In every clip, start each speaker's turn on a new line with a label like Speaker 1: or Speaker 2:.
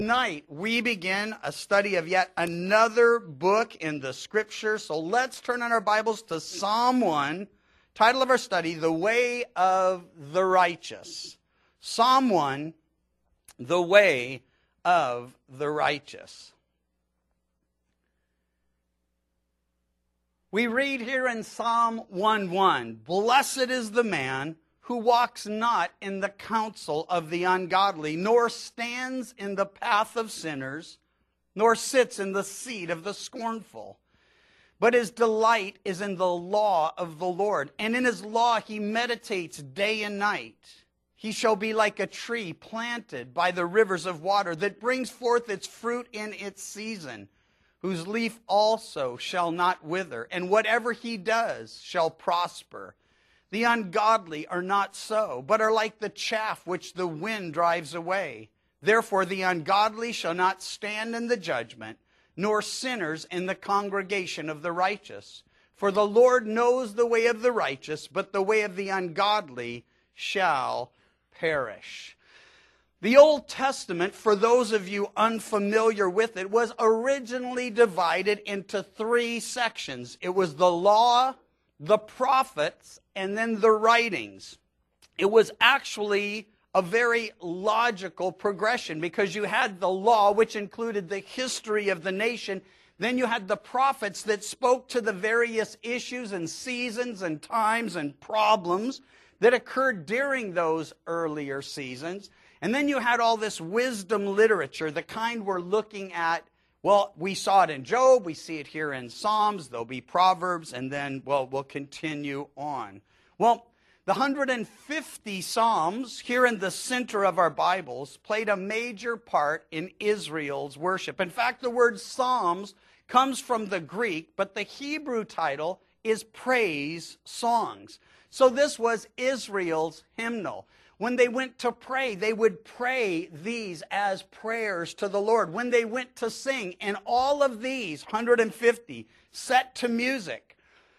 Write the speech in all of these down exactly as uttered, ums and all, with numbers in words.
Speaker 1: Tonight, we begin a study of yet another book in the Scripture. So let's turn on our Bibles to Psalm one. Title of our study, The Way of the Righteous. Psalm one, The Way of the Righteous. We read here in Psalm one one, Blessed is the man who walks not in the counsel of the ungodly, nor stands in the path of sinners, nor sits in the seat of the scornful. But his delight is in the law of the Lord, and in his law he meditates day and night. He shall be like a tree planted by the rivers of water, that brings forth its fruit in its season, whose leaf also shall not wither, and whatever he does shall prosper. The ungodly are not so, but are like the chaff which the wind drives away. Therefore the ungodly shall not stand in the judgment, nor sinners in the congregation of the righteous. For the Lord knows the way of the righteous, but the way of the ungodly shall perish. The Old Testament, for those of you unfamiliar with it, was originally divided into three sections. It was the law, the prophets, and then the writings. It was actually a very logical progression because you had the law, which included the history of the nation. Then you had the prophets that spoke to the various issues and seasons and times and problems that occurred during those earlier seasons. And then you had all this wisdom literature, the kind we're looking at. Well, we saw it in Job, we see it here in Psalms, there'll be Proverbs, and then, well, we'll continue on. Well, the one hundred fifty Psalms here in the center of our Bibles played a major part in Israel's worship. In fact, the word Psalms comes from the Greek, but the Hebrew title is praise songs. So this was Israel's hymnal. When they went to pray, they would pray these as prayers to the Lord. When they went to sing, and all of these, one hundred fifty, set to music,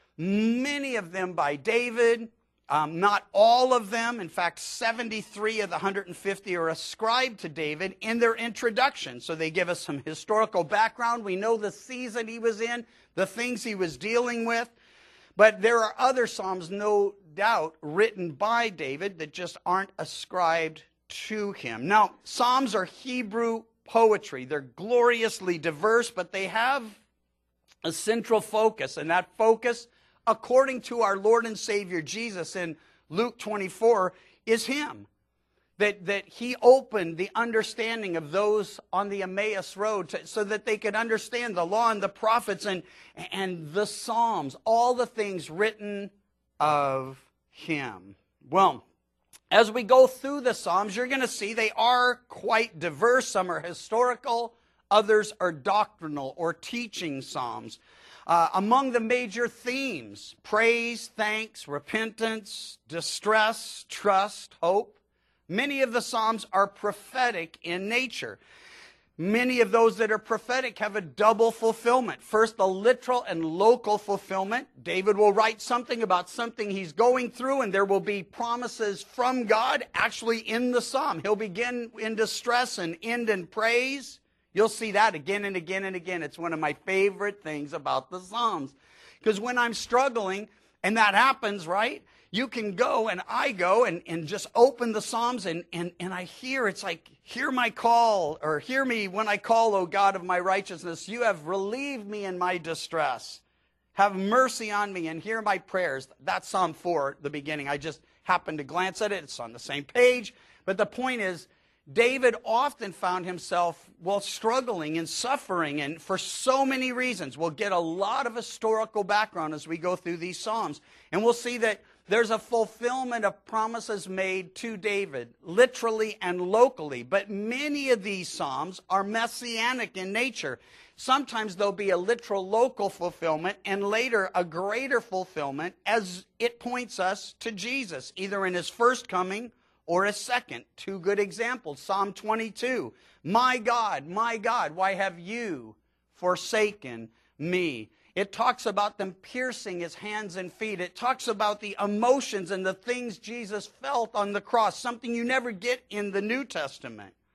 Speaker 1: many of them by David, um, not all of them. In fact, seventy-three of the one hundred fifty are ascribed to David in their introduction. So they give us some historical background. We know the season he was in, the things he was dealing with. But there are other Psalms, no doubt, written by David that just aren't ascribed to him. Now, Psalms are Hebrew poetry. They're gloriously diverse, but they have a central focus. And that focus, according to our Lord and Savior Jesus in Luke twenty-four, is him. That, that he opened the understanding of those on the Emmaus Road to, so that they could understand the law and the prophets and, and the Psalms, all the things written of him. Well, as we go through the Psalms, you're going to see they are quite diverse. Some are historical, others are doctrinal or teaching Psalms. Uh, among the major themes, praise, thanks, repentance, distress, trust, hope. Many of the Psalms are prophetic in nature. Many of those that are prophetic have a double fulfillment. First, the literal and local fulfillment. David will write something about something he's going through, and there will be promises from God actually in the Psalm. He'll begin in distress and end in praise. You'll see that again and again and again. It's one of my favorite things about the Psalms. Because when I'm struggling, and that happens, right? You can go, and I go, and, and just open the Psalms, and, and, and I hear, it's like, hear my call, or hear me when I call, O God of my righteousness. You have relieved me in my distress. Have mercy on me, and hear my prayers. That's Psalm four, the beginning. I just happened to glance at it. It's on the same page. But the point is, David often found himself, well, struggling and suffering, and for so many reasons. We'll get a lot of historical background as we go through these Psalms. And we'll see that there's a fulfillment of promises made to David, literally and locally. But many of these Psalms are messianic in nature. Sometimes there'll be a literal local fulfillment, and later a greater fulfillment as it points us to Jesus, either in his first coming or a second. Two good examples. Psalm twenty-two. My God, my God, why have you forsaken me? It talks about them piercing his hands and feet. It talks about the emotions and the things Jesus felt on the cross, something you never get in the New Testament.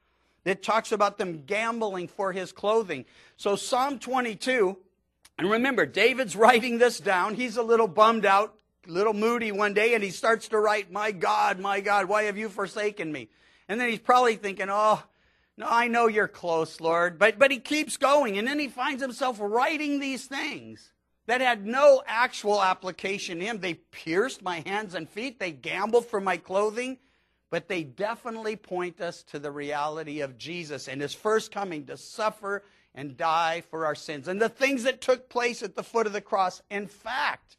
Speaker 1: that talks about them gambling for his clothing. So Psalm twenty-two, and remember, David's writing this down. He's a little bummed out, a little moody one day, and he starts to write, my God, my God, why have you forsaken me? And then he's probably thinking, oh, no, I know you're close, Lord. But, but he keeps going, and then he finds himself writing these things that had no actual application in him. They pierced my hands and feet. They gambled for my clothing. But they definitely point us to the reality of Jesus and his first coming to suffer and die for our sins, and the things that took place at the foot of the cross. In fact,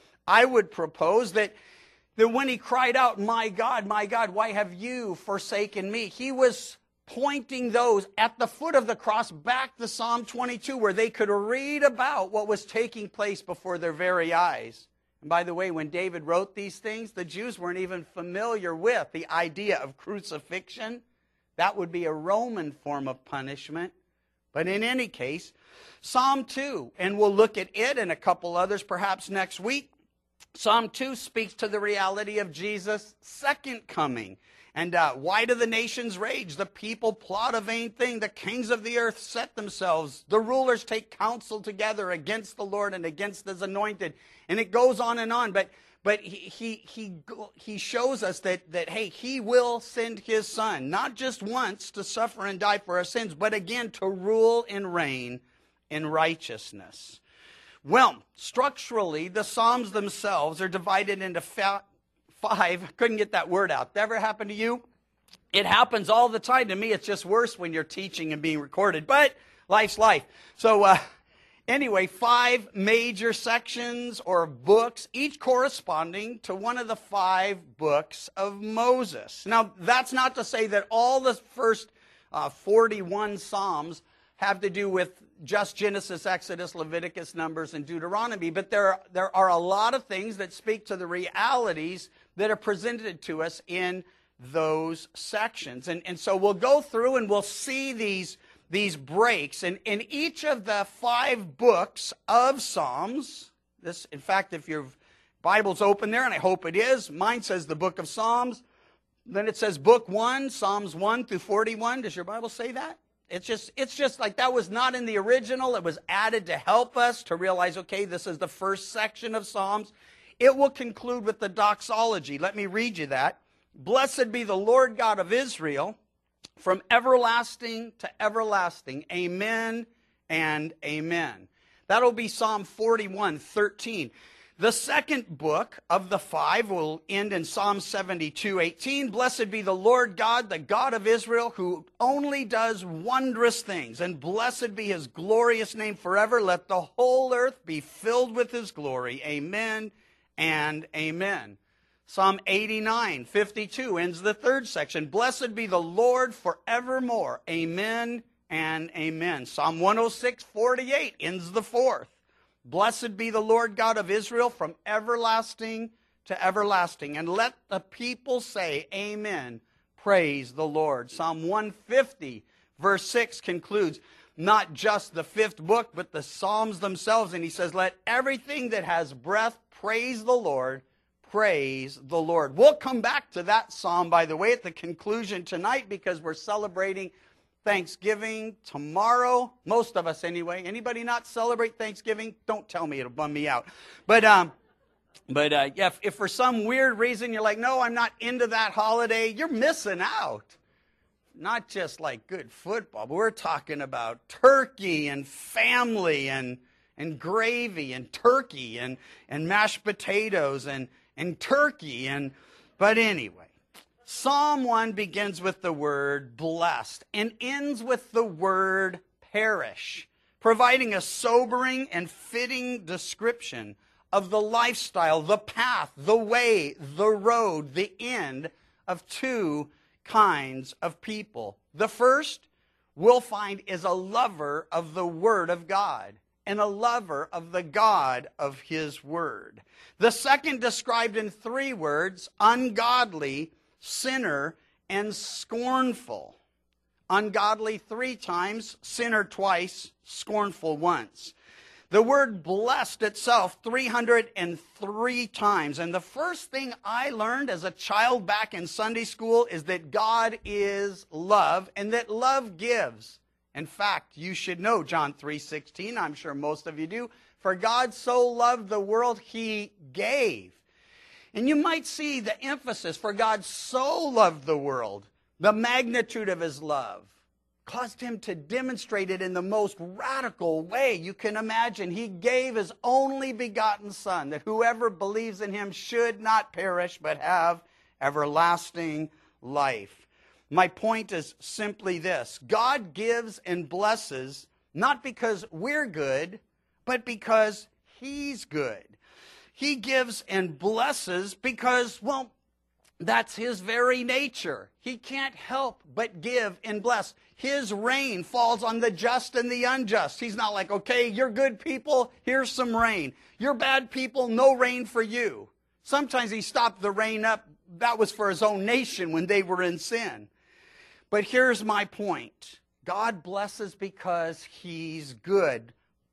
Speaker 1: I would propose that, that when he cried out, my God, my God, why have you forsaken me? He was pointing those at the foot of the cross back to Psalm twenty-two, where they could read about what was taking place before their very eyes. And by the way, when David wrote these things, the Jews weren't even familiar with the idea of crucifixion. That would be a Roman form of punishment. But in any case, Psalm two, and we'll look at it and a couple others perhaps next week. Psalm two speaks to the reality of Jesus' second coming. And uh, why do the nations rage? The people plot a vain thing. The kings of the earth set themselves. The rulers take counsel together against the Lord and against his anointed. And it goes on and on. But but he he he, he shows us that, that, hey, he will send his son, not just once to suffer and die for our sins, but again to rule and reign in righteousness. Well, structurally, the Psalms themselves are divided into fa- five. Couldn't get that word out. That ever happened to you? It happens all the time. To me, it's just worse when you're teaching and being recorded. But life's life. So uh, anyway, five major sections or books, each corresponding to one of the five books of Moses. Now, that's not to say that all the first uh, forty-one Psalms have to do with just Genesis, Exodus, Leviticus, Numbers, and Deuteronomy, but there are, there are a lot of things that speak to the realities that are presented to us in those sections. And, and so we'll go through and we'll see these, these breaks. And in each of the five books of Psalms, this, in fact, if your Bible's open there, and I hope it is, mine says the book of Psalms, then it says book one, Psalms one through forty-one. Does your Bible say that? It's just, it's just like that was not in the original. It was added to help us to realize, okay, this is the first section of Psalms. It will conclude with the doxology. Let me read you that. Blessed be the Lord God of Israel, from everlasting to everlasting. Amen and amen. That'll be Psalm forty-one, thirteen. The second book of the five will end in Psalm seventy-two, eighteen. Blessed be the Lord God, the God of Israel, who only does wondrous things. And blessed be his glorious name forever. Let the whole earth be filled with his glory. Amen and amen. Psalm eighty-nine, fifty-two ends the third section. Blessed be the Lord forevermore. Amen and amen. Psalm one oh six, forty-eight ends the fourth. Blessed be the Lord God of Israel from everlasting to everlasting. And let the people say, amen. Praise the Lord. Psalm one fifty, verse six concludes not just the fifth book, but the Psalms themselves. And he says, let everything that has breath praise the Lord. Praise the Lord. We'll come back to that psalm, by the way, at the conclusion tonight, because we're celebrating Thanksgiving tomorrow. Most of us anyway. Anybody not celebrate Thanksgiving? Don't tell me, it'll bum me out. But um, but uh, yeah, if, if for some weird reason you're like, no, I'm not into that holiday, you're missing out. Not just like good football, but we're talking about turkey and family and and gravy and turkey and, and mashed potatoes and, and turkey. and But anyway. Psalm one begins with the word blessed and ends with the word perish, providing a sobering and fitting description of the lifestyle, the path, the way, the road, the end of two kinds of people. The first, we'll find, is a lover of the Word of God and a lover of the God of His Word. The second, described in three words, ungodly, sinner, and scornful. Ungodly three times, sinner twice, scornful once. the word blessed itself three hundred three times. And the first thing I learned as a child back in Sunday school is that God is love and that love gives. In fact, you should know John three sixteen. I'm sure most of you do. For God so loved the world, he gave. And you might see the emphasis, for God so loved the world, the magnitude of his love caused him to demonstrate it in the most radical way you can imagine. He gave his only begotten Son, that whoever believes in him should not perish, but have everlasting life. My point is simply this: God gives and blesses not because we're good, but because he's good. He gives and blesses because, well, that's his very nature. He can't help but give and bless. His rain falls on the just and the unjust. He's not like, okay, you're good people, here's some rain. You're bad people, no rain for you. Sometimes he stopped the rain up. That was for his own nation when they were in sin. But here's my point. God blesses because he's good.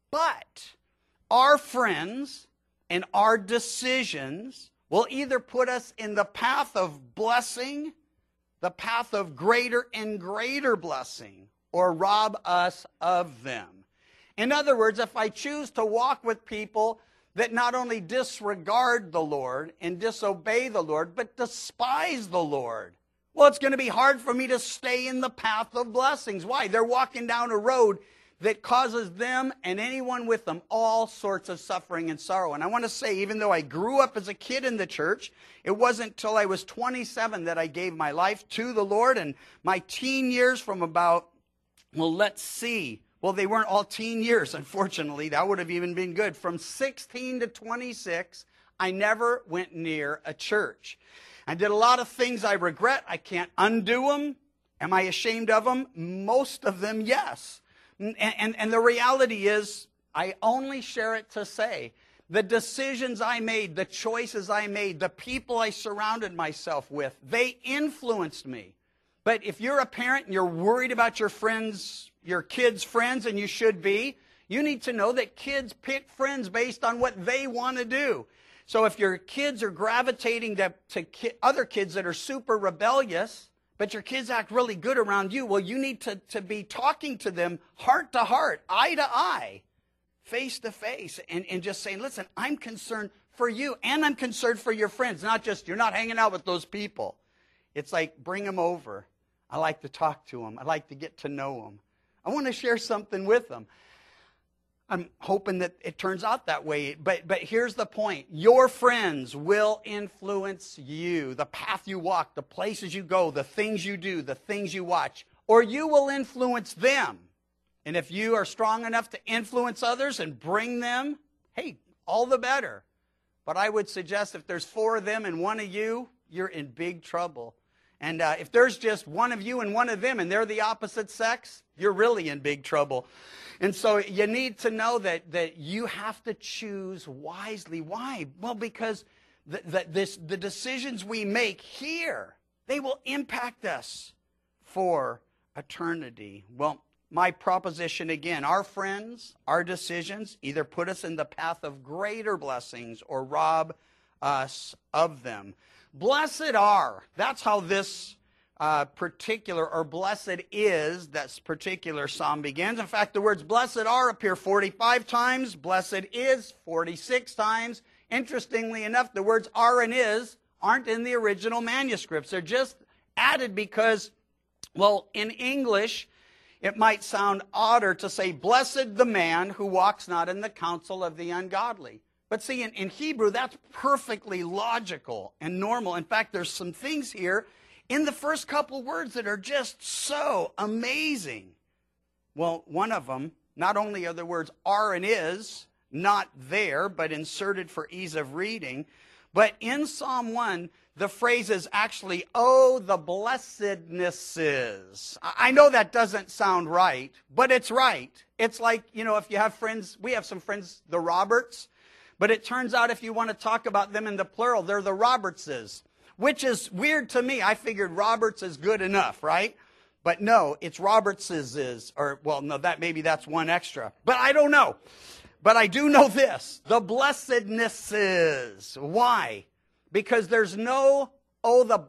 Speaker 1: But our friends and our decisions will either put us in the path of blessing, the path of greater and greater blessing, or rob us of them. In other words, if I choose to walk with people that not only disregard the Lord and disobey the Lord, but despise the Lord, well, it's going to be hard for me to stay in the path of blessings. Why? They're walking down a road that causes them and anyone with them all sorts of suffering and sorrow. And I want to say, even though I grew up as a kid in the church, it wasn't till I was twenty-seven that I gave my life to the Lord. And my teen years from about, well, let's see. Well, they weren't all teen years, unfortunately. That would have even been good. From sixteen to twenty-six, I never went near a church. I did a lot of things I regret. I can't undo them. Am I ashamed of them? Most of them, yes. And, and, and the reality is, I only share it to say, the decisions I made, the choices I made, the people I surrounded myself with, they influenced me. But if you're a parent and you're worried about your friends, your kids' friends, and you should be, you need to know that kids pick friends based on what they want to do. So if your kids are gravitating to, to ki- other kids that are super rebellious, but your kids act really good around you, well, you need to, to be talking to them heart to heart, eye to eye, face to face, and, and just saying, listen, I'm concerned for you, and I'm concerned for your friends, not just you're not hanging out with those people. It's like, bring them over. I like to talk to them. I like to get to know them. I want to share something with them. I'm hoping that it turns out that way. But, but here's the point. Your friends will influence you. The path you walk, the places you go, the things you do, the things you watch. Or you will influence them. And if you are strong enough to influence others and bring them, hey, all the better. But I would suggest if there's four of them and one of you, you're in big trouble. And uh, if there's just one of you and one of them and they're the opposite sex, you're really in big trouble. And so you need to know that, that you have to choose wisely. Why? Well, because the, the, this, the decisions we make here, they will impact us for eternity. Well, my proposition again, our friends, our decisions either put us in the path of greater blessings or rob us of them. Blessed are, that's how this uh, particular, or blessed is, that particular psalm begins. In fact, the words blessed are appear forty-five times, blessed is forty-six times. Interestingly enough, the words are and is aren't in the original manuscripts. They're just added because, well, in English, it might sound odder to say, blessed the man who walks not in the counsel of the ungodly. But see, in, in Hebrew, that's perfectly logical and normal. In fact, there's some things here in the first couple words that are just so amazing. Well, one of them, not only are the words are and is not there, but inserted for ease of reading, but in Psalm one, the phrase is actually, oh, the blessednesses. I know that doesn't sound right, but it's right. It's like, you know, if you have friends, we have some friends, the Roberts, but it turns out if you want to talk about them in the plural, they're the Robertses, which is weird to me. I figured Roberts is good enough, right? But no, it's Robertses, or, well, no, that maybe that's one extra. But I don't know. But I do know this, the blessednesses. Why? Because there's no, oh, the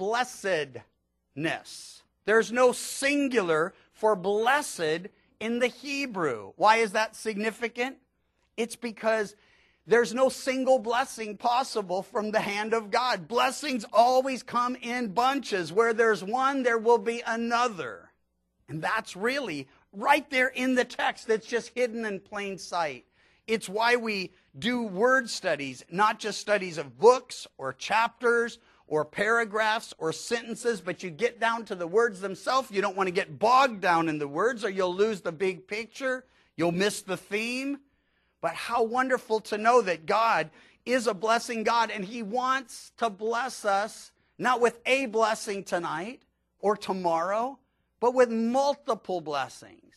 Speaker 1: blessedness. There's no singular for blessed in the Hebrew. Why is that significant? It's because there's no single blessing possible from the hand of God. Blessings always come in bunches. Where there's one, there will be another. And that's really right there in the text. That's just hidden in plain sight. It's why we do word studies, not just studies of books or chapters or paragraphs or sentences, but you get down to the words themselves. You don't want to get bogged down in the words or you'll lose the big picture. You'll miss the theme. But how wonderful to know that God is a blessing God, and He wants to bless us, not with a blessing tonight or tomorrow, but with multiple blessings.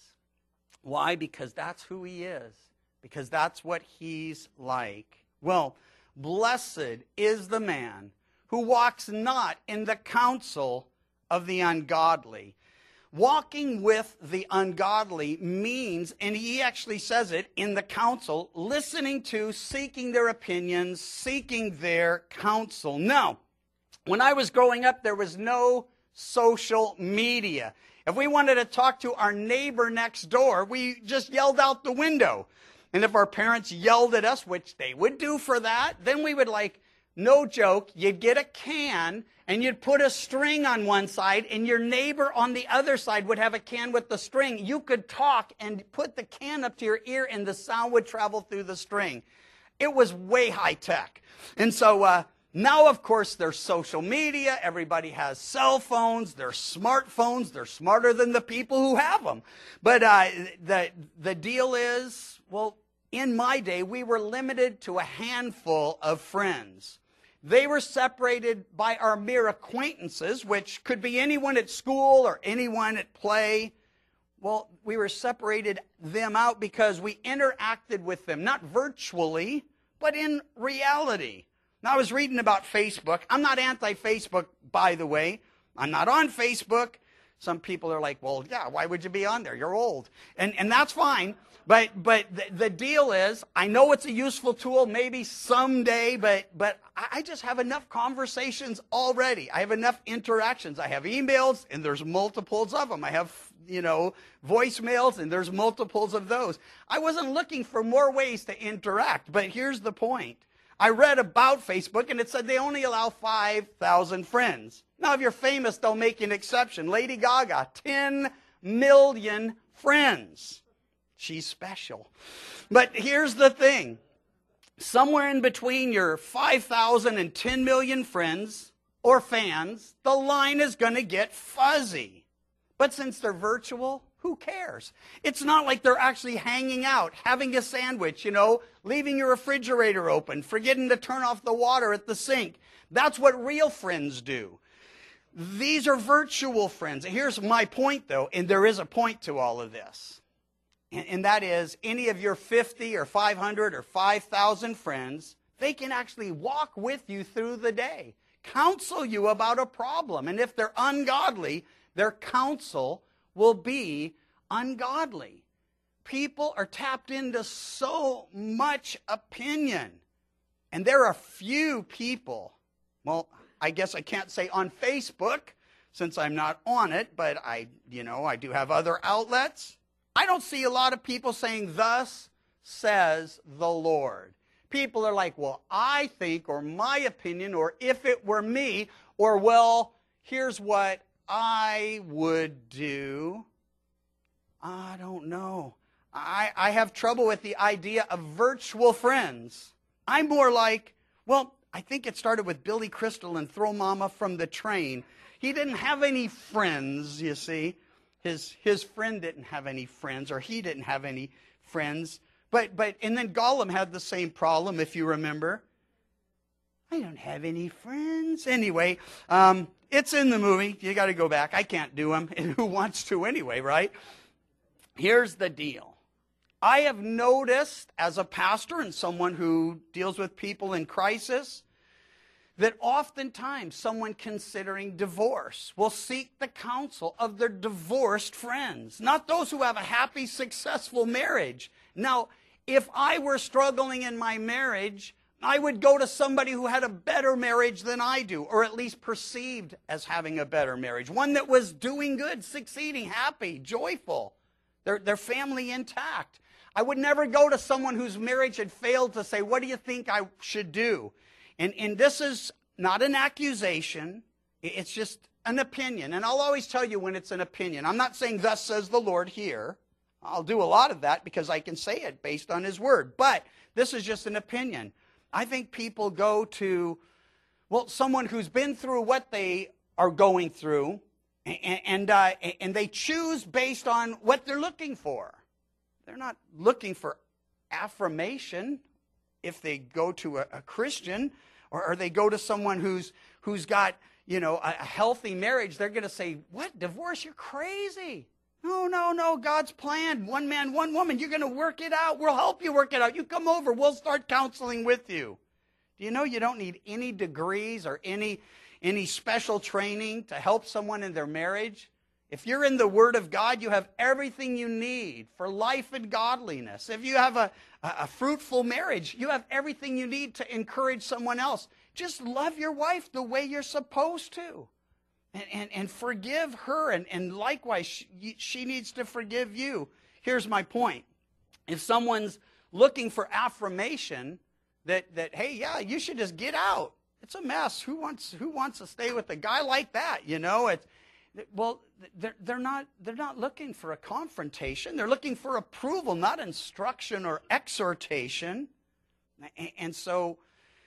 Speaker 1: Why? Because that's who He is. Because that's what He's like. Well, blessed is the man who walks not in the counsel of the ungodly. Walking with the ungodly means, and he actually says it in the counsel, listening to, seeking their opinions, seeking their counsel. Now, when I was growing up, there was no social media. If we wanted to talk to our neighbor next door, we just yelled out the window. And if our parents yelled at us, which they would do for that, then we would like, no joke, you'd get a can and you'd put a string on one side and your neighbor on the other side would have a can with the string. You could talk and put the can up to your ear and the sound would travel through the string. It was way high tech. And so uh, now, of course, there's social media. Everybody has cell phones. They're smartphones. They're smarter than the people who have them. But uh, the, the deal is, well, in my day, we were limited to a handful of friends. They were separated by our mere acquaintances, which could be anyone at school or anyone at play. Well, we were separated them out because we interacted with them, not virtually, but in reality. Now, I was reading about Facebook. I'm not anti-Facebook, by the way. I'm not on Facebook. Some people are like, well, yeah, why would you be on there? You're old. And, and that's fine. But but the, the deal is, I know it's a useful tool, maybe someday, but but I just have enough conversations already. I have enough interactions. I have emails, and there's multiples of them. I have, you know, voicemails, and there's multiples of those. I wasn't looking for more ways to interact, but here's the point. I read about Facebook, and it said they only allow five thousand friends. Now, if you're famous, they'll make an exception. Lady Gaga, ten million friends. She's special. But here's the thing. Somewhere in between your five thousand and ten million friends or fans, the line is going to get fuzzy. But since they're virtual, who cares? It's not like they're actually hanging out, having a sandwich, you know, leaving your refrigerator open, forgetting to turn off the water at the sink. That's what real friends do. These are virtual friends. Here's my point, though, and there is a point to all of this. And that is, any of your fifty or five hundred or five thousand friends, they can actually walk with you through the day, counsel you about a problem. And if they're ungodly, their counsel will be ungodly. People are tapped into so much opinion. And there are few people, well, I guess I can't say on Facebook, since I'm not on it, but I, you know, I do have other outlets. I don't see a lot of people saying, thus says the Lord. People are like, well, I think, or my opinion, or if it were me, or well, here's what I would do. I don't know. I, I have trouble with the idea of virtual friends. I'm more like, well, I think it started with Billy Crystal and Throw Mama from the Train. He didn't have any friends, you see. His, his friend didn't have any friends, or he didn't have any friends. But, but, and then Gollum had the same problem, if you remember. I don't have any friends. Anyway, um, it's in the movie. You got to go back. I can't do them. And who wants to anyway, right? Here's the deal. I have noticed as a pastor and someone who deals with people in crisis, that oftentimes someone considering divorce will seek the counsel of their divorced friends, not those who have a happy, successful marriage. Now, if I were struggling in my marriage, I would go to somebody who had a better marriage than I do, or at least perceived as having a better marriage. One that was doing good, succeeding, happy, joyful, their, their family intact. I would never go to someone whose marriage had failed to say, what do you think I should do? And, and this is not an accusation. It's just an opinion. And I'll always tell you when it's an opinion. I'm not saying thus says the Lord here. I'll do a lot of that because I can say it based on his word. But this is just an opinion. I think people go to, well, someone who's been through what they are going through, and, and, uh, and they choose based on what they're looking for. They're not looking for affirmation if they go to a, a Christian, or, or they go to someone who's who's got, you know, a, a healthy marriage. They're going to say, what, divorce? You're crazy. No, no, no, God's plan. One man, one woman. You're going to work it out. We'll help you work it out. You come over. We'll start counseling with you. Do you know you don't need any degrees or any, any special training to help someone in their marriage? If you're in the Word of God, you have everything you need for life and godliness. If you have a, a, a fruitful marriage, you have everything you need to encourage someone else. Just love your wife the way you're supposed to. And, and, and forgive her, and, and likewise, she, she needs to forgive you. Here's my point. If someone's looking for affirmation that, that hey, yeah, you should just get out. It's a mess. Who wants, who wants to stay with a guy like that? You know, it's, well, they're, they're, not, they're not looking for a confrontation. They're looking for approval, not instruction or exhortation. And, and so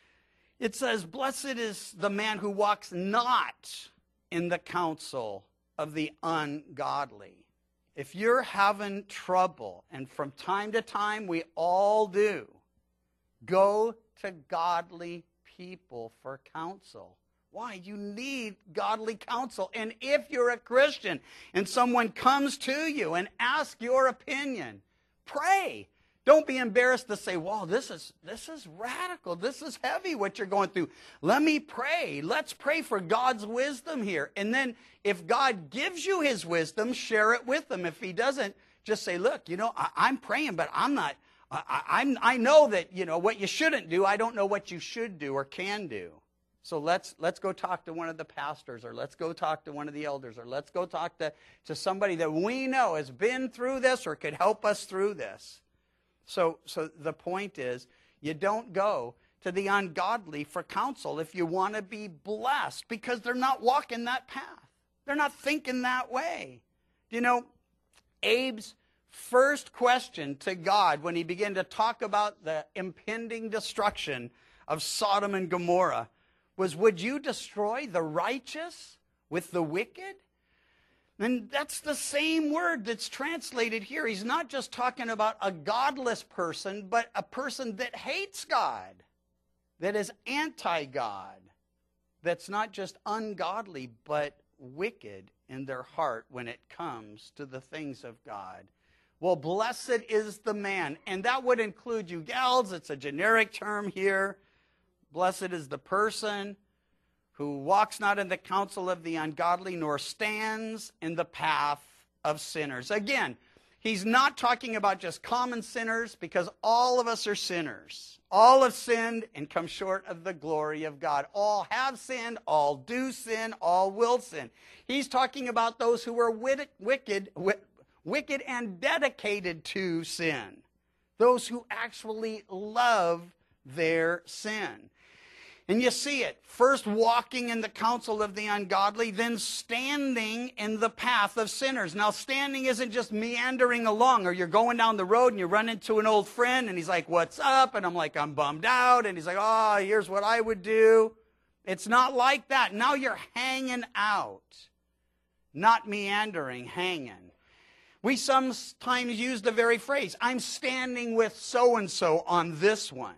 Speaker 1: it says, blessed is the man who walks not in the counsel of the ungodly. If you're having trouble, and from time to time we all do, go to godly people for counsel. Why? You need godly counsel. And if you're a Christian and someone comes to you and asks your opinion, pray. Don't be embarrassed to say, wow, this is, this is radical. This is heavy what you're going through. Let me pray. Let's pray for God's wisdom here. And then if God gives you his wisdom, share it with them. If he doesn't, just say, look, you know, I, I'm praying, but I'm not, I, I'm, I know that, you know, what you shouldn't do. I don't know what you should do or can do. So let's let's go talk to one of the pastors, or let's go talk to one of the elders, or let's go talk to, to somebody that we know has been through this or could help us through this. So, so the point is, you don't go to the ungodly for counsel if you want to be blessed, because they're not walking that path. They're not thinking that way. You know, Abe's first question to God when he began to talk about the impending destruction of Sodom and Gomorrah was, would you destroy the righteous with the wicked? And that's the same word that's translated here. He's not just talking about a godless person, but a person that hates God, that is anti-God, that's not just ungodly, but wicked in their heart when it comes to the things of God. Well, blessed is the man, and that would include you gals. It's a generic term here. Blessed is the person who walks not in the counsel of the ungodly, nor stands in the path of sinners. Again, he's not talking about just common sinners, because all of us are sinners. All have sinned and come short of the glory of God. All have sinned, all do sin, all will sin. He's talking about those who are wicked, wicked and dedicated to sin. Those who actually love their sin. And you see it, first walking in the counsel of the ungodly, then standing in the path of sinners. Now, standing isn't just meandering along, or you're going down the road and you run into an old friend and he's like, what's up? And I'm like, I'm bummed out. And he's like, oh, here's what I would do. It's not like that. Now you're hanging out, not meandering, hanging. We sometimes use the very phrase, I'm standing with so-and-so on this one.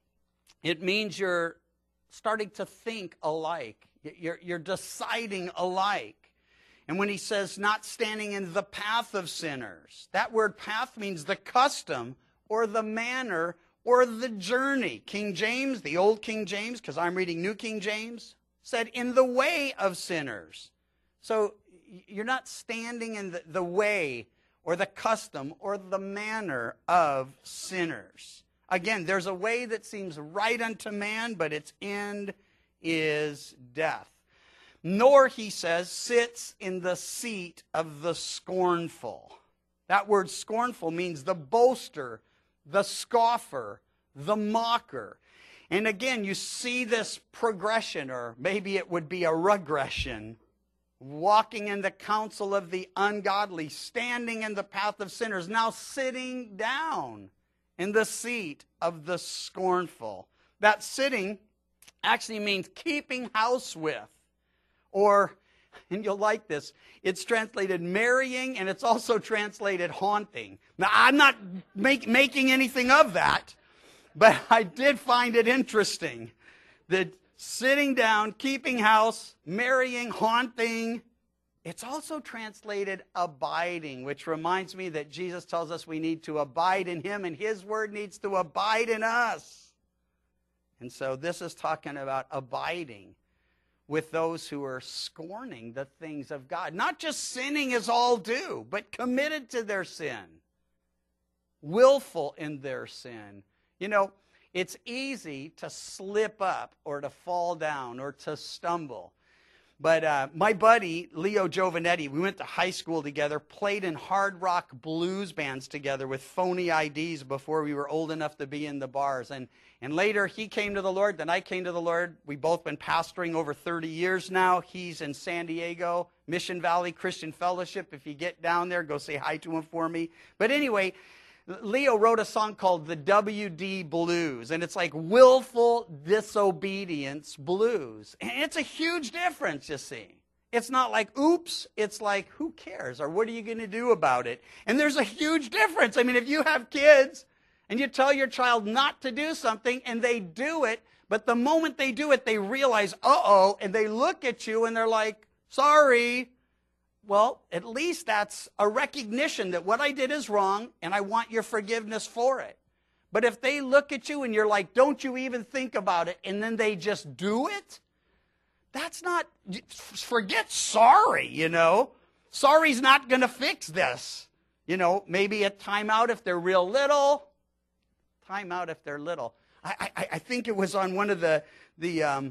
Speaker 1: It means you're starting to think alike. You're, you're deciding alike. And when he says not standing in the path of sinners, that word path means the custom or the manner or the journey. King James, the old King James, because I'm reading New King James, said in the way of sinners. So you're not standing in the, the way or the custom or the manner of sinners. Again, there's a way that seems right unto man, but its end is death. Nor, he says, sits in the seat of the scornful. That word scornful means the boaster, the scoffer, the mocker. And again, you see this progression, or maybe it would be a regression, walking in the counsel of the ungodly, standing in the path of sinners, now sitting down in the seat of the scornful. That sitting actually means keeping house with, or, and you'll like this, it's translated marrying, and it's also translated haunting. Now, I'm not make, making anything of that, but I did find it interesting that sitting down, keeping house, marrying, haunting, it's also translated abiding, which reminds me that Jesus tells us we need to abide in him, and his word needs to abide in us. And so this is talking about abiding with those who are scorning the things of God. Not just sinning as all do, but committed to their sin, willful in their sin. You know, it's easy to slip up or to fall down or to stumble. But uh, my buddy, Leo Giovanetti, we went to high school together, played in hard rock blues bands together with phony I Ds before we were old enough to be in the bars. And, and later he came to the Lord, then I came to the Lord. We've both been pastoring over thirty years now. He's in San Diego, Mission Valley Christian Fellowship. If you get down there, go say hi to him for me. But anyway, Leo wrote a song called the W D Blues, and it's like willful disobedience blues. And it's a huge difference, you see. It's not like, oops, it's like, who cares, or what are you going to do about it? And there's a huge difference. I mean, if you have kids, and you tell your child not to do something, and they do it, but the moment they do it, they realize, uh-oh, and they look at you, and they're like, sorry. Well, at least that's a recognition that what I did is wrong, and I want your forgiveness for it. But if they look at you and you're like, don't you even think about it, and then they just do it, that's not, forget sorry, you know. Sorry's not going to fix this. You know, maybe a timeout if they're real little. Timeout if they're little. I, I, I think it was on one of the, the um,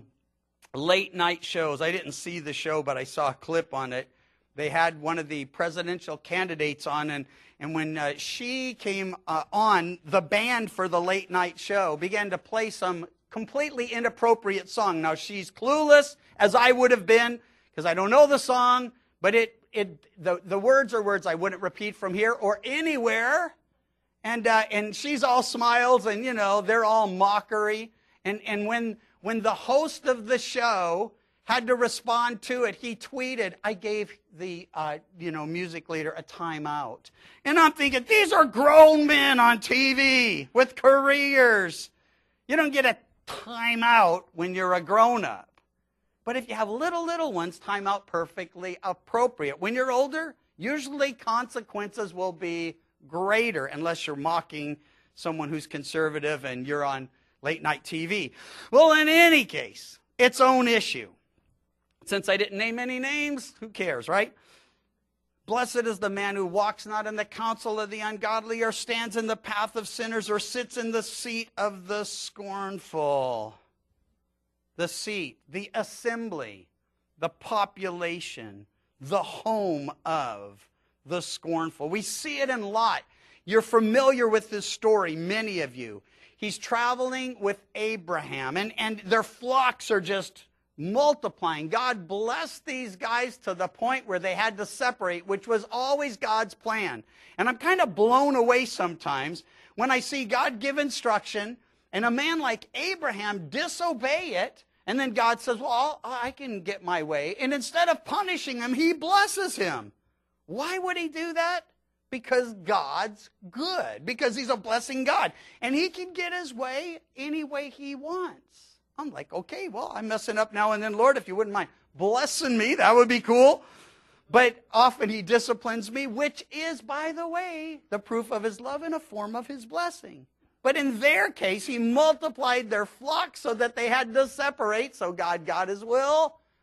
Speaker 1: late night shows. I didn't see the show, but I saw a clip on it. They had one of the presidential candidates on, and, and when uh, she came uh, on, the band for the late night show began to play some completely inappropriate song. Now, she's clueless, as I would have been, because I don't know the song, but it, it the, the words are words I wouldn't repeat from here or anywhere. And uh, and she's all smiles, and, you know, they're all mockery. And, and when when the host of the show had to respond to it, he tweeted, I gave the, uh, you know, music leader a timeout. And I'm thinking, these are grown men on T V with careers. You don't get a timeout when you're a grown-up. But if you have little, little ones, timeout perfectly appropriate. When you're older, usually consequences will be greater unless you're mocking someone who's conservative and you're on late-night T V. Well, in any case, its own issue. Since I didn't name any names, who cares, right? Blessed is the man who walks not in the counsel of the ungodly, or stands in the path of sinners, or sits in the seat of the scornful. The seat, the assembly, the population, the home of the scornful. We see it in Lot. You're familiar with this story, many of you. He's traveling with Abraham, and, and their flocks are just multiplying. God blessed these guys to the point where they had to separate, which was always God's plan. And I'm kind of blown away sometimes when I see God give instruction and a man like Abraham disobey it, and then God says, well, I can get my way. And instead of punishing him, he blesses him. Why would he do that? Because God's good. Because he's a blessing God. And he can get his way any way he wants. I'm like, okay, well, I'm messing up now and then. Lord, if you wouldn't mind blessing me, that would be cool. But often he disciplines me, which is, by the way, the proof of his love and a form of his blessing. But in their case, he multiplied their flock so that they had to separate. So God got his will.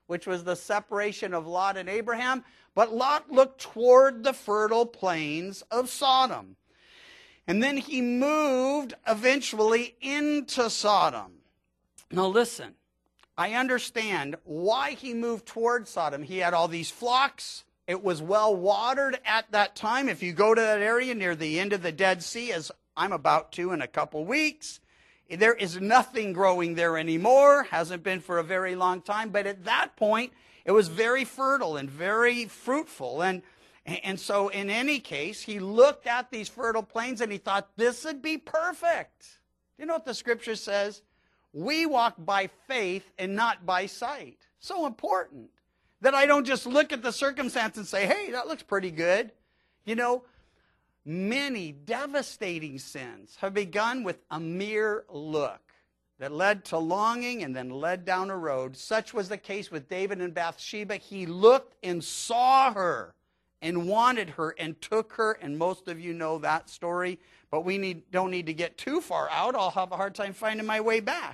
Speaker 1: which was the separation of Lot and Abraham, but Lot looked toward the fertile plains of Sodom. And then he moved eventually into Sodom. Now listen, I understand why he moved toward Sodom. He had all these flocks. It was well watered at that time. If you go to that area near the end of the Dead Sea, as I'm about to in a couple weeks, there is nothing growing there anymore. Hasn't been for a very long time. But at that point, it was very fertile and very fruitful. And, and so in any case, he looked at these fertile plains and he thought, this would be perfect. You know what the scripture says? We walk by faith and not by sight. So important that I don't just look at the circumstance and say, hey, that looks pretty good. You know, many devastating sins have begun with a mere look that led to longing and then led down a road. Such was the case with David and Bathsheba. He looked and saw her and wanted her and took her, and most of you know that story, but we need, don't need to get too far out. I'll have a hard time finding my way back.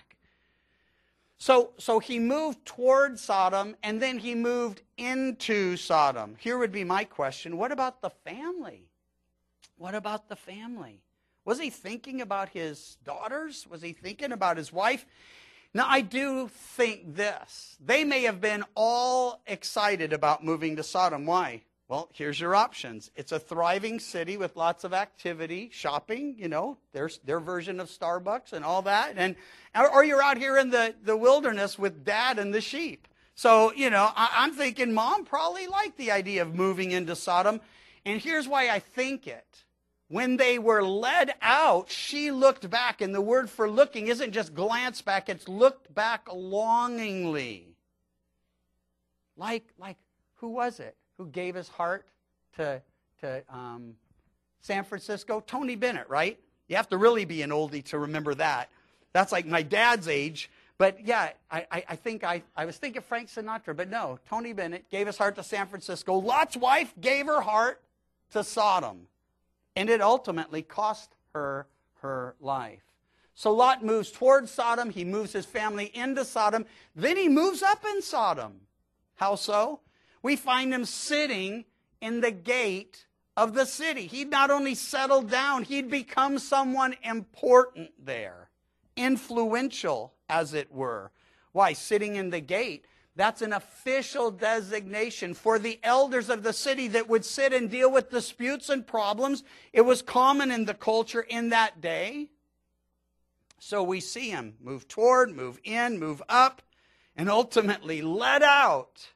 Speaker 1: So, so he moved toward Sodom, and then he moved into Sodom. Here would be my question. What about the family? What about the family? Was he thinking about his daughters? Was he thinking about his wife? Now, I do think this. They may have been all excited about moving to Sodom. Why? Well, here's your options. It's a thriving city with lots of activity, shopping, you know, their, their version of Starbucks and all that. And or you're out here in the, the wilderness with dad and the sheep. So, you know, I, I'm thinking mom probably liked the idea of moving into Sodom. And here's why I think it. When they were led out, she looked back. And the word for looking isn't just glance back. It's looked back longingly. Like, like who was it who gave his heart to, to um, San Francisco? Tony Bennett, right? You have to really be an oldie to remember that. That's like my dad's age. But yeah, I, I, I think I, I was thinking Frank Sinatra, but no, Tony Bennett gave his heart to San Francisco. Lot's wife gave her heart to Sodom. And it ultimately cost her her life. So Lot moves toward Sodom. He moves his family into Sodom. Then he moves up in Sodom. How so? We find him sitting in the gate of the city. He'd not only settled down, he'd become someone important there. Influential, as it were. Why? Sitting in the gate. That's an official designation for the elders of the city that would sit and deal with disputes and problems. It was common in the culture in that day. So we see him move toward, move in, move up, and ultimately led out.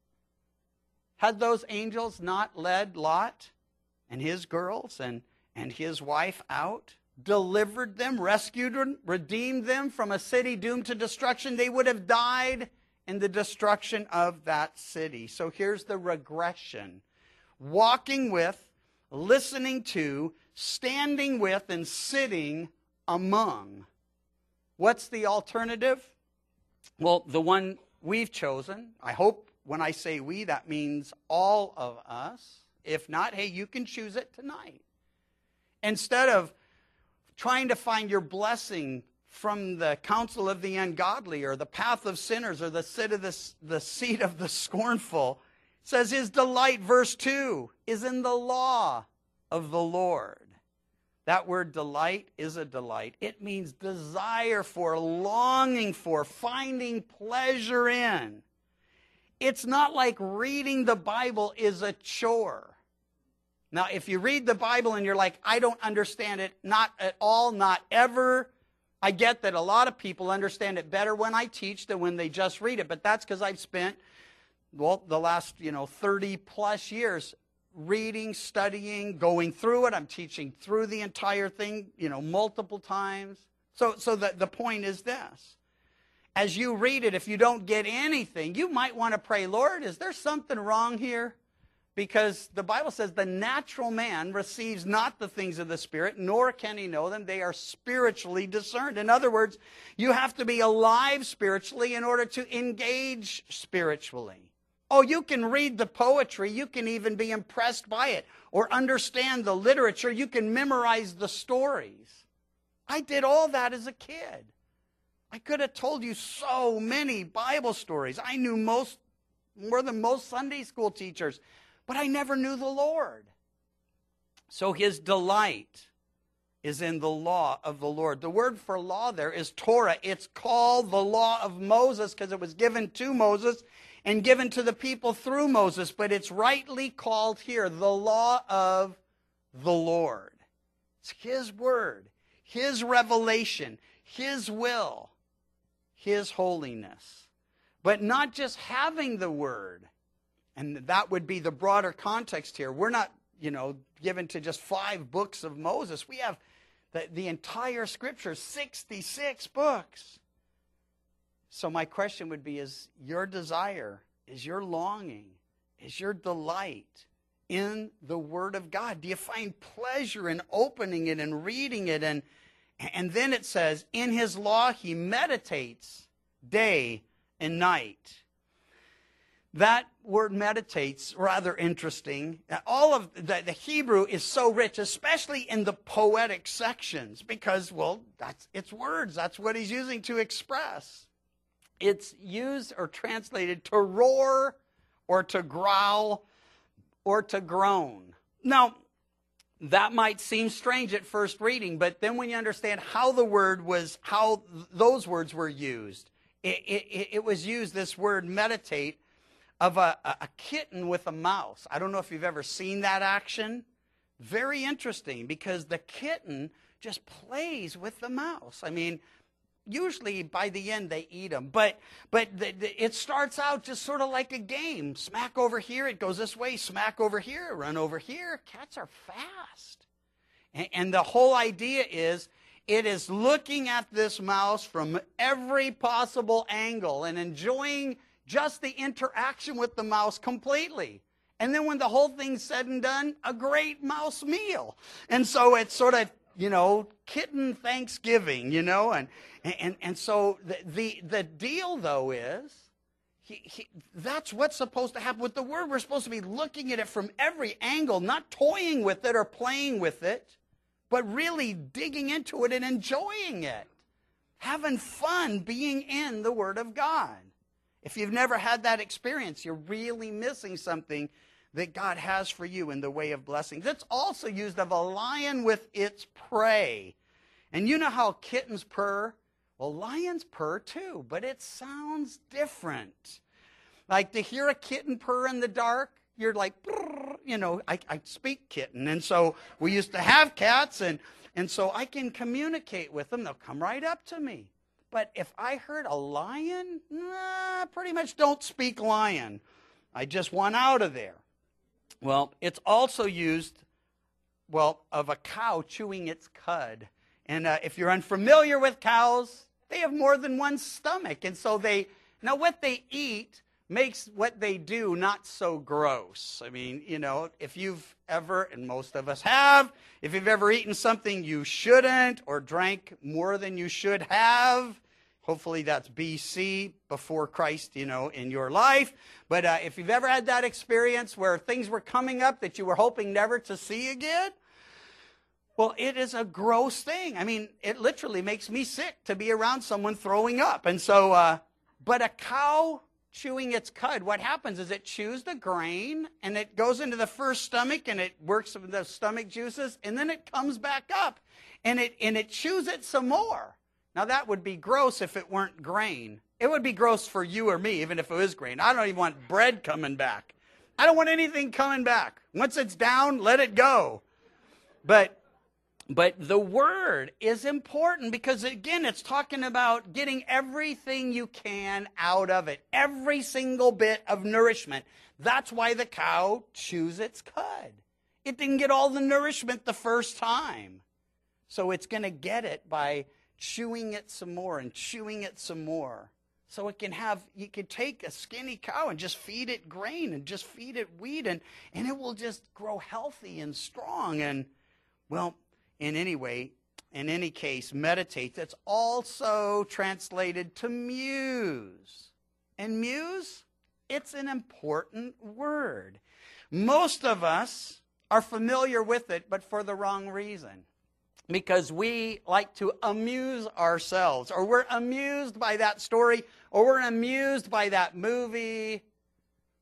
Speaker 1: Had those angels not led Lot and his girls and, and his wife out, delivered them, rescued them, redeemed them from a city doomed to destruction, they would have died in the destruction of that city. So here's the regression. Walking with, listening to, standing with, and sitting among. What's the alternative? Well, the one we've chosen. I hope when I say we, that means all of us. If not, hey, you can choose it tonight. Instead of trying to find your blessing from the counsel of the ungodly or the path of sinners or the seat of the, the seat of the scornful, it says his delight, verse two, is in the law of the Lord. That word delight is a delight. It means desire for, longing for, finding pleasure in. It's not like reading the Bible is a chore. Now, if you read the Bible and you're like, I don't understand it, not at all, not ever, I get that a lot of people understand it better when I teach than when they just read it, but that's because I've spent, well, the last, you know, thirty plus years reading, studying, going through it. I'm teaching through the entire thing, you know, multiple times. So, so the, the point is this. As you read it, if you don't get anything, you might want to pray, Lord, is there something wrong here? Because the Bible says the natural man receives not the things of the Spirit, nor can he know them. They are spiritually discerned. In other words, you have to be alive spiritually in order to engage spiritually. Oh, you can read the poetry. You can even be impressed by it or understand the literature. You can memorize the stories. I did all that as a kid. I could have told you so many Bible stories. I knew most more than most Sunday school teachers. But I never knew the Lord. So his delight is in the law of the Lord. The word for law there is Torah. It's called the law of Moses because it was given to Moses and given to the people through Moses. But it's rightly called here the law of the Lord. It's his word, his revelation, his will, his holiness. But not just having the word. And that would be the broader context here. We're not, you know, given to just five books of Moses. We have the, the entire scripture, sixty-six books. So my question would be, is your desire, is your longing, is your delight in the Word of God? Do you find pleasure in opening it and reading it? And, and then it says, in his law he meditates day and night. That word meditates, rather interesting. All of the, the Hebrew is so rich, especially in the poetic sections, because, well, that's it's words. That's what he's using to express. It's used or translated to roar or to growl or to groan. Now, that might seem strange at first reading, but then when you understand how the word was, how those words were used, it, it, it was used, this word meditate, of a, a kitten with a mouse. I don't know if you've ever seen that action. Very interesting, because the kitten just plays with the mouse. I mean, usually by the end they eat them, but but the, the, it starts out just sort of like a game. Smack over here, it goes this way. Smack over here, run over here. Cats are fast. And, and the whole idea is, it is looking at this mouse from every possible angle and enjoying just the interaction with the mouse completely. And then when the whole thing's said and done, a great mouse meal. And so it's sort of, you know, kitten Thanksgiving, you know. And and, and so the, the, the deal, though, is he, he, that's what's supposed to happen with the Word. We're supposed to be looking at it from every angle, not toying with it or playing with it, but really digging into it and enjoying it. Having fun being in the Word of God. If you've never had that experience, you're really missing something that God has for you in the way of blessings. It's also used of a lion with its prey. And you know how kittens purr? Well, lions purr too, but it sounds different. Like to hear a kitten purr in the dark, you're like, you know, I, I speak kitten. And so we used to have cats, and, and so I can communicate with them. They'll come right up to me. But if I heard a lion, nah, pretty much don't speak lion. I just want out of there. Well, it's also used, well, of a cow chewing its cud. And uh, if you're unfamiliar with cows, they have more than one stomach. And so they, now what they eat makes what they do not so gross. I mean, you know, if you've ever, and most of us have, if you've ever eaten something you shouldn't or drank more than you should have, hopefully that's B C, before Christ, you know, in your life. But uh, if you've ever had that experience where things were coming up that you were hoping never to see again, well, it is a gross thing. I mean, it literally makes me sick to be around someone throwing up. And so, uh, but a cow chewing its cud, what happens is it chews the grain and it goes into the first stomach and it works with the stomach juices, and then it comes back up and it and it chews it some more. Now that would be gross if it weren't grain. It would be gross for you or me, even if it was grain. I don't even want bread coming back. I don't want anything coming back. Once it's down, let it go. But But the Word is important because, again, it's talking about getting everything you can out of it. Every single bit of nourishment. That's why the cow chews its cud. It didn't get all the nourishment the first time. So it's going to get it by chewing it some more and chewing it some more. So it can have, you could take a skinny cow and just feed it grain and just feed it wheat, and, and it will just grow healthy and strong. And, well, in any way, in any case, meditate. That's also translated to muse. And muse, it's an important word. Most of us are familiar with it, but for the wrong reason. Because we like to amuse ourselves, or we're amused by that story, or we're amused by that movie.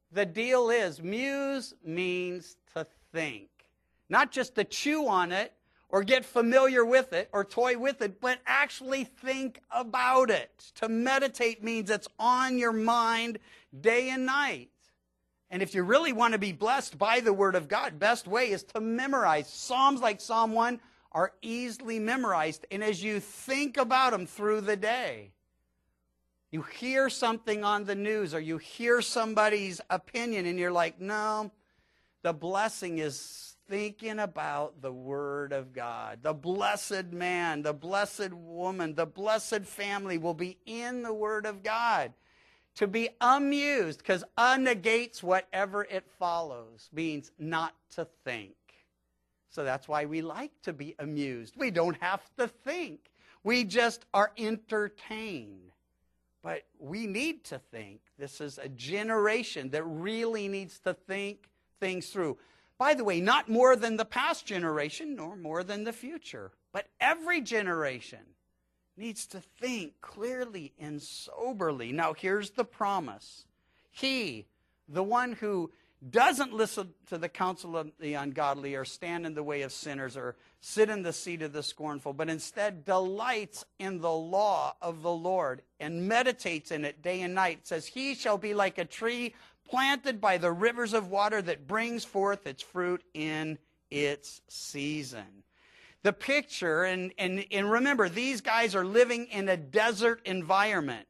Speaker 1: the deal is, muse means to think. Not just to chew on it or get familiar with it or toy with it, but actually think about it. To meditate means it's on your mind day and night. And if you really want to be blessed by the Word of God, best way is to memorize. Psalms like Psalm one are easily memorized. And as you think about them through the day, you hear something on the news or you hear somebody's opinion and you're like, no, the blessing is thinking about the Word of God. The blessed man, the blessed woman, the blessed family will be in the Word of God. To be amused, because a negates whatever it follows, means not to think. So that's why we like to be amused. We don't have to think. We just are entertained. But we need to think. This is a generation that really needs to think things through. By the way, not more than the past generation, nor more than the future. But every generation needs to think clearly and soberly. Now, here's the promise. He, the one who doesn't listen to the counsel of the ungodly or stand in the way of sinners or sit in the seat of the scornful, but instead delights in the law of the Lord and meditates in it day and night, says, he shall be like a tree planted by the rivers of water that brings forth its fruit in its season. The picture, and, and, and remember, these guys are living in a desert environment.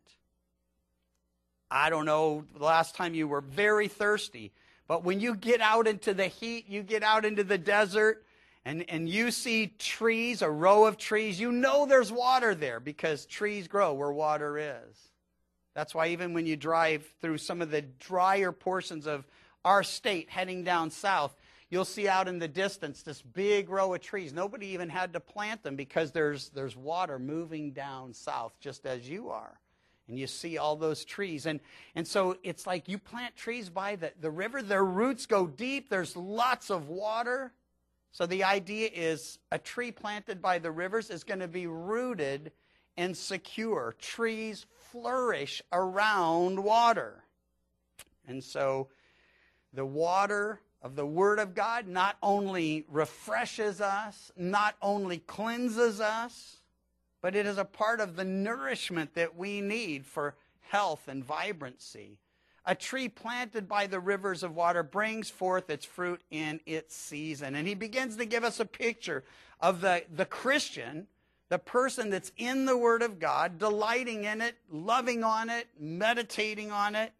Speaker 1: I don't know the last time you were very thirsty, but when you get out into the heat, you get out into the desert, and, and you see trees, a row of trees, you know there's water there because trees grow where water is. That's why even when you drive through some of the drier portions of our state heading down south, you'll see out in the distance this big row of trees. Nobody even had to plant them because there's, there's water moving down south just as you are. And you see all those trees. And, and so it's like you plant trees by the, the river. Their roots go deep. There's lots of water. So the idea is a tree planted by the rivers is going to be rooted and secure. Trees flourish around water. And so the water of the Word of God not only refreshes us, not only cleanses us, but it is a part of the nourishment that we need for health and vibrancy. A tree planted by the rivers of water brings forth its fruit in its season. And he begins to give us a picture of the, the Christian, the person that's in the Word of God, delighting in it, loving on it, meditating on it,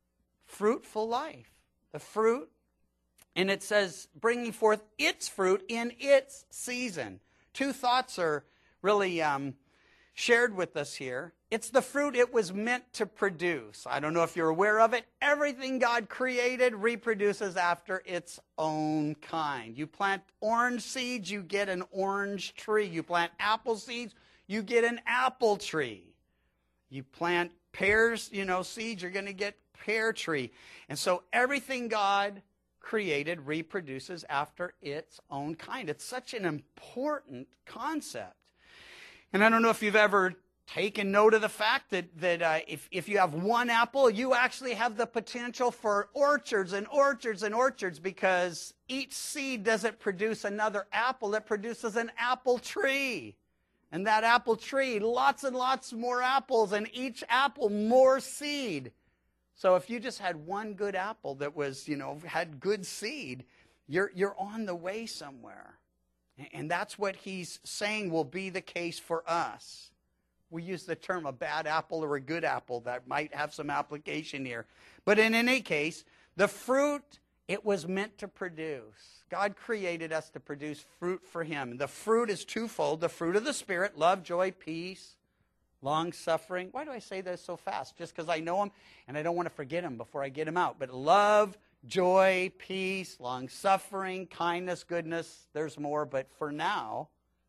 Speaker 1: fruitful life. The fruit. And it says, bringing forth its fruit in its season. Two thoughts are really um, shared with us here. It's the fruit it was meant to produce. I don't know if you're aware of it. Everything God created reproduces after its own kind. You plant orange seeds, you get an orange tree. You plant apple seeds, you get an apple tree. You plant pears, you know, seeds, you're going to get pear tree. And so everything God created reproduces after its own kind. It's such an important concept. And I don't know if you've ever taken note of the fact that, that uh, if, if you have one apple, you actually have the potential for orchards and orchards and orchards, because each seed doesn't produce another apple. It produces an apple tree. And that apple tree, lots and lots more apples, and each apple more seed. So if you just had one good apple that was, you know, had good seed, you're, you're on the way somewhere. And that's what he's saying will be the case for us. We use the term a bad apple or a good apple. That might have some application here. But in any case, the fruit it was meant to produce. God created us to produce fruit for him. The fruit is twofold. The fruit of the Spirit, love, joy, peace, long-suffering. Why do I say this so fast? Just because I know them and I don't want to forget them before I get them out. But love, joy, peace, long-suffering, kindness, goodness. There's more, but for now,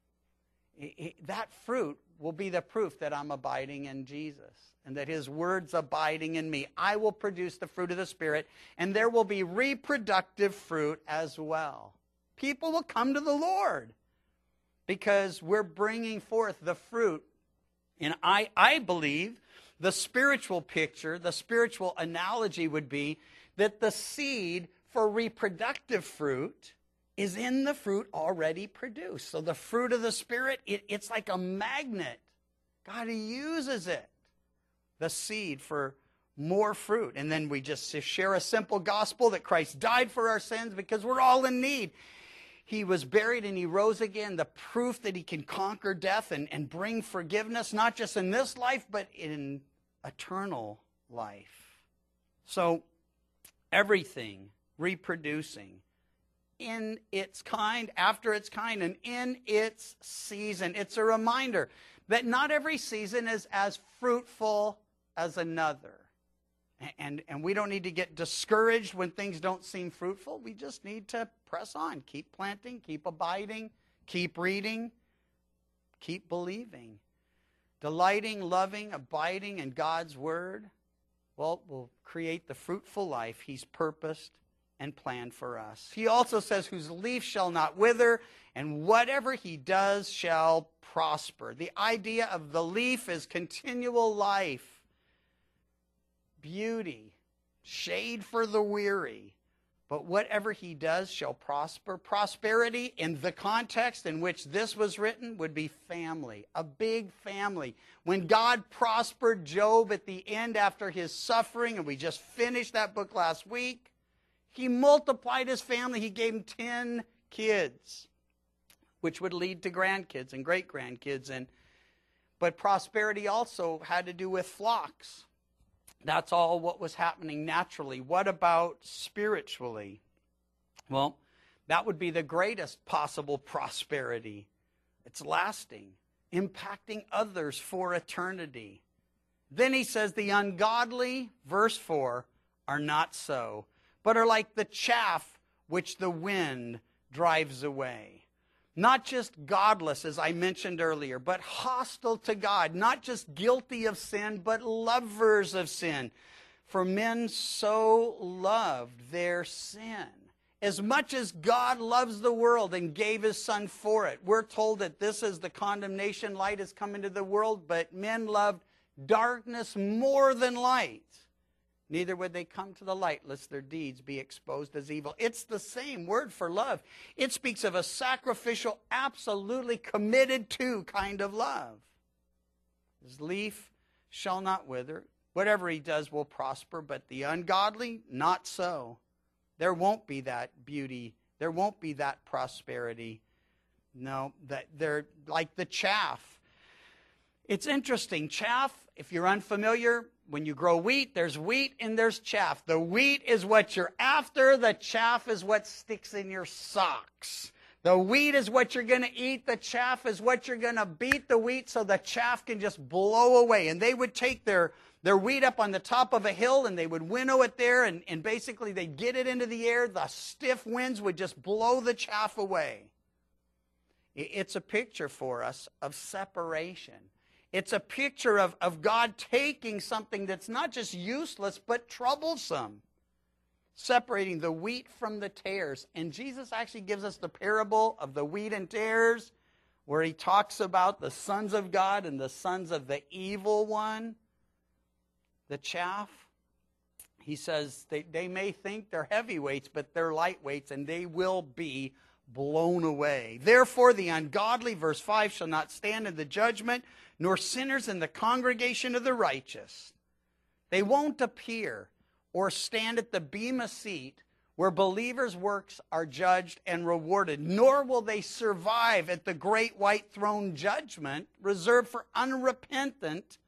Speaker 1: it, it, that fruit will be the proof that I'm abiding in Jesus and that his word's abiding in me. I will produce the fruit of the Spirit, and there will be reproductive fruit as well. People will come to the Lord because we're bringing forth the fruit. And I, I believe the spiritual picture, the spiritual analogy would be that the seed for reproductive fruit is in the fruit already produced. So the fruit of the Spirit, it, it's like a magnet. God uses it, the seed, for more fruit. And then we just share a simple gospel that Christ died for our sins because we're all in need. He was buried and he rose again, the proof that he can conquer death and, and bring forgiveness, not just in this life, but in eternal life. So everything reproducing in its kind, after its kind, and in its season. It's a reminder that not every season is as fruitful as another. And, and we don't need to get discouraged when things don't seem fruitful. We just need to press on. Keep planting, keep abiding, keep reading, keep believing. Delighting, loving, abiding in God's word, well, will create the fruitful life he's purposed and planned for us. He also says, whose leaf shall not wither, and whatever he does shall prosper. The idea of the leaf is continual life, beauty, shade for the weary. But whatever he does shall prosper. Prosperity, in the context in which this was written, would be family, a big family. When God prospered Job at the end after his suffering, and we just finished that book last week, he multiplied his family. He gave him ten kids, which would lead to grandkids and great-grandkids. And, but prosperity also had to do with flocks. That's all what was happening naturally. What about spiritually? Well, that would be the greatest possible prosperity. It's lasting, impacting others for eternity. Then he says, the ungodly, verse four, are not so, but are like the chaff which the wind drives away. Not just godless, as I mentioned earlier, but hostile to God. Not just guilty of sin, but lovers of sin. For men so loved their sin. As much as God loves the world and gave his Son for it, we're told that this is the condemnation. Light has come into the world, but men loved darkness more than light. Neither would they come to the light, lest their deeds be exposed as evil. It's the same word for love. It speaks of a sacrificial, absolutely committed to kind of love. His leaf shall not wither. Whatever he does will prosper, but the ungodly, not so. There won't be that beauty. There won't be that prosperity. No, that they're like the chaff. It's interesting. Chaff, if you're unfamiliar, when you grow wheat, there's wheat and there's chaff. The wheat is what you're after. The chaff is what sticks in your socks. The wheat is what you're going to eat. The chaff is what you're going to beat the wheat so the chaff can just blow away. And they would take their, their wheat up on the top of a hill and they would winnow it there. And, and basically they'd get it into the air. The stiff winds would just blow the chaff away. It's a picture for us of separation. It's a picture of, of God taking something that's not just useless, but troublesome, separating the wheat from the tares. And Jesus actually gives us the parable of the wheat and tares, where he talks about the sons of God and the sons of the evil one, the chaff. He says they, they may think they're heavyweights, but they're lightweights, and they will be blown away. Therefore, the ungodly, verse five, shall not stand in the judgment, nor sinners in the congregation of the righteous. They won't appear or stand at the bema seat where believers' works are judged and rewarded, nor will they survive at the great white throne judgment reserved for unrepentant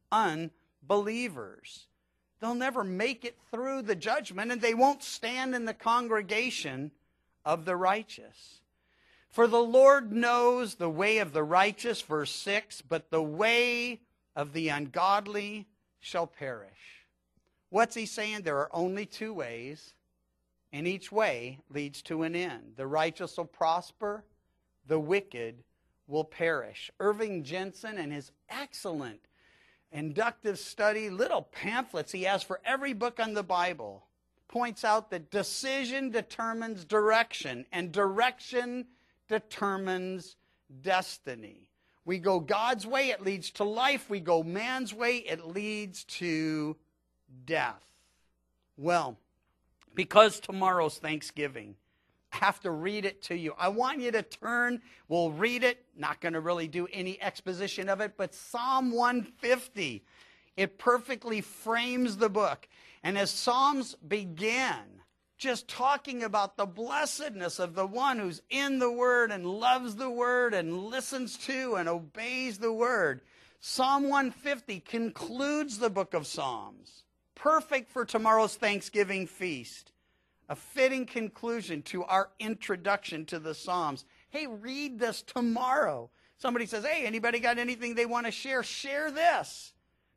Speaker 1: unbelievers. They'll never make it through the judgment, and they won't stand in the congregation of the righteous. For the Lord knows the way of the righteous, verse six, but the way of the ungodly shall perish. What's he saying? There are only two ways, and each way leads to an end. The righteous will prosper, the wicked will perish. Irving Jensen, in his excellent inductive study, little pamphlets he has for every book on the Bible, points out that decision determines direction, and direction determines destiny. We go God's way, it leads to life. We go man's way, it leads to death. Well, because tomorrow's Thanksgiving. I have to read it to you. I want you to turn. We'll read it. Not going to really do any exposition of it, but Psalm one fifty. It perfectly frames the book. And as Psalms begin, just talking about the blessedness of the one who's in the Word and loves the Word and listens to and obeys the Word, Psalm one fifty concludes the book of Psalms. Perfect for tomorrow's Thanksgiving feast. A fitting conclusion to our introduction to the Psalms. Hey, read this tomorrow. Somebody says, hey, anybody got anything they want to share? Share this.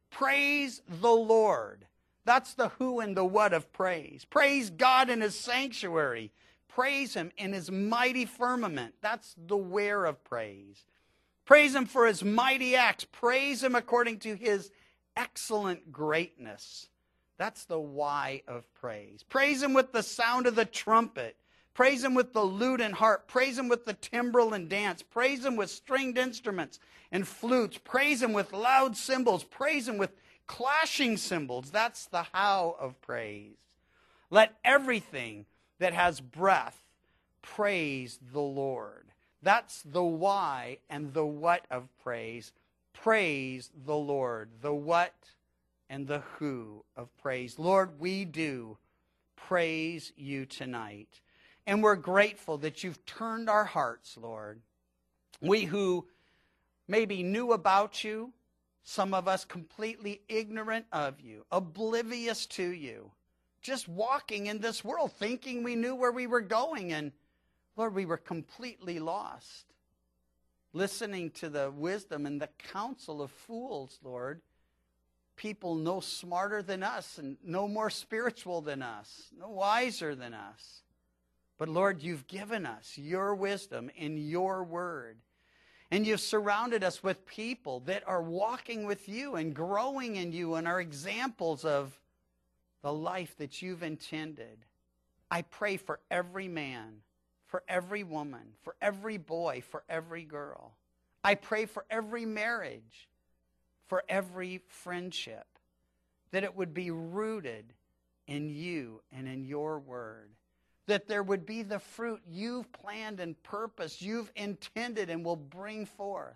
Speaker 1: Praise the Lord. That's the who and the what of praise. Praise God in His sanctuary. Praise Him in His mighty firmament. That's the where of praise. Praise Him for His mighty acts. Praise Him according to His excellent greatness. That's the why of praise. Praise Him with the sound of the trumpet. Praise Him with the lute and harp. Praise Him with the timbrel and dance. Praise Him with stringed instruments and flutes. Praise Him with loud cymbals. Praise Him with clashing cymbals. That's the how of praise. Let everything that has breath praise the Lord. That's the why and the what of praise. Praise the Lord. The what and the who of praise. Lord, we do praise you tonight. And we're grateful that you've turned our hearts, Lord. We who maybe knew about you, some of us completely ignorant of you, oblivious to you, just walking in this world thinking we knew where we were going. And Lord, we were completely lost. Listening to the wisdom and the counsel of fools, Lord. People no smarter than us and no more spiritual than us, no wiser than us. But Lord, you've given us your wisdom in your word. And you've surrounded us with people that are walking with you and growing in you and are examples of the life that you've intended. I pray for every man, for every woman, for every boy, for every girl. I pray for every marriage, for every friendship, that it would be rooted in you and in your word. That there would be the fruit you've planned and purposed, you've intended and will bring forth.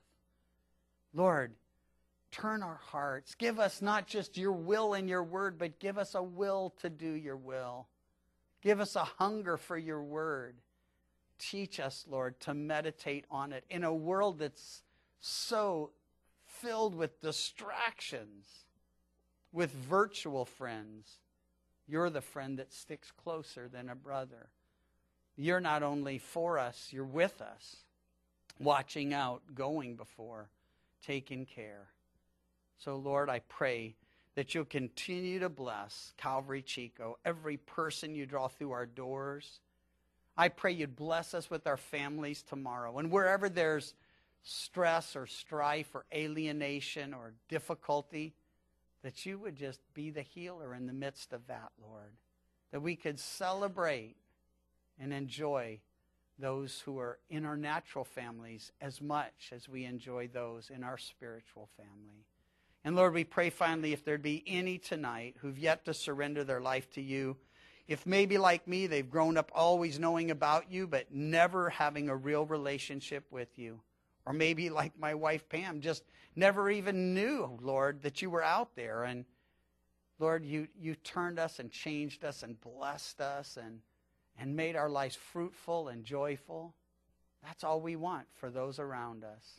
Speaker 1: Lord, turn our hearts. Give us not just your will and your word, but give us a will to do your will. Give us a hunger for your word. Teach us, Lord, to meditate on it in a world that's so filled with distractions, with virtual friends. You're the friend that sticks closer than a brother. You're not only for us, you're with us, watching out, going before, taking care. So, Lord, I pray that you'll continue to bless Calvary Chico, every person you draw through our doors. I pray you'd bless us with our families tomorrow. And wherever there's stress or strife or alienation or difficulty, that you would just be the healer in the midst of that, Lord. That we could celebrate and enjoy those who are in our natural families as much as we enjoy those in our spiritual family. And Lord, we pray finally if there'd be any tonight who've yet to surrender their life to you, if maybe like me, they've grown up always knowing about you, but never having a real relationship with you. Or maybe like my wife Pam, just never even knew, Lord, that you were out there. And Lord, you, you turned us and changed us and blessed us and, and made our lives fruitful and joyful. That's all we want for those around us.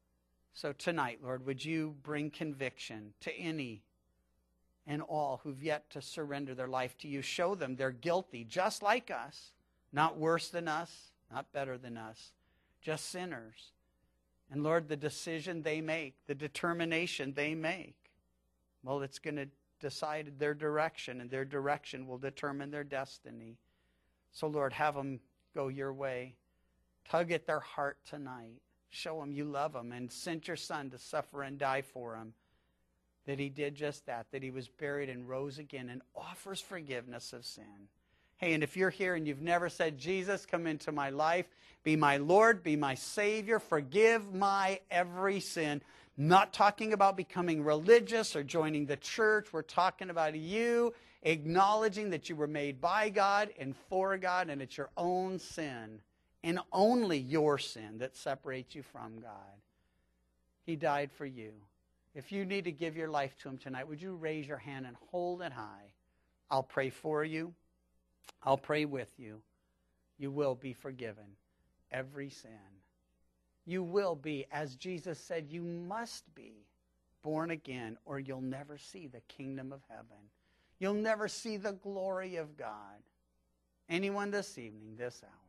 Speaker 1: So tonight, Lord, would you bring conviction to any and all who've yet to surrender their life to you. Show them they're guilty, just like us, not worse than us, not better than us, just sinners. And Lord, the decision they make, the determination they make, well, it's going to decide their direction, and their direction will determine their destiny. So Lord, have them go your way. Tug at their heart tonight. Show them you love them and sent your Son to suffer and die for them. That he did just that, that he was buried and rose again and offers forgiveness of sin. Hey, and if you're here and you've never said, Jesus, come into my life, be my Lord, be my Savior, forgive my every sin. Not talking about becoming religious or joining the church. We're talking about you acknowledging that you were made by God and for God, and it's your own sin, and only your sin, that separates you from God. He died for you. If you need to give your life to him tonight, would you raise your hand and hold it high? I'll pray for you. I'll pray with you. You will be forgiven every sin. You will be, as Jesus said, you must be born again, or you'll never see the kingdom of heaven. You'll never see the glory of God. Anyone this evening, this hour?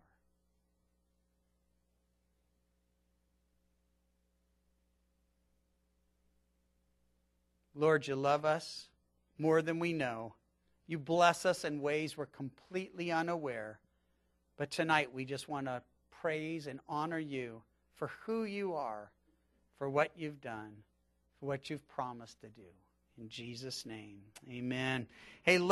Speaker 1: Lord, you love us more than we know. You bless us in ways we're completely unaware. But tonight we just want to praise and honor you for who you are, for what you've done, for what you've promised to do. In Jesus' name, amen. Hey,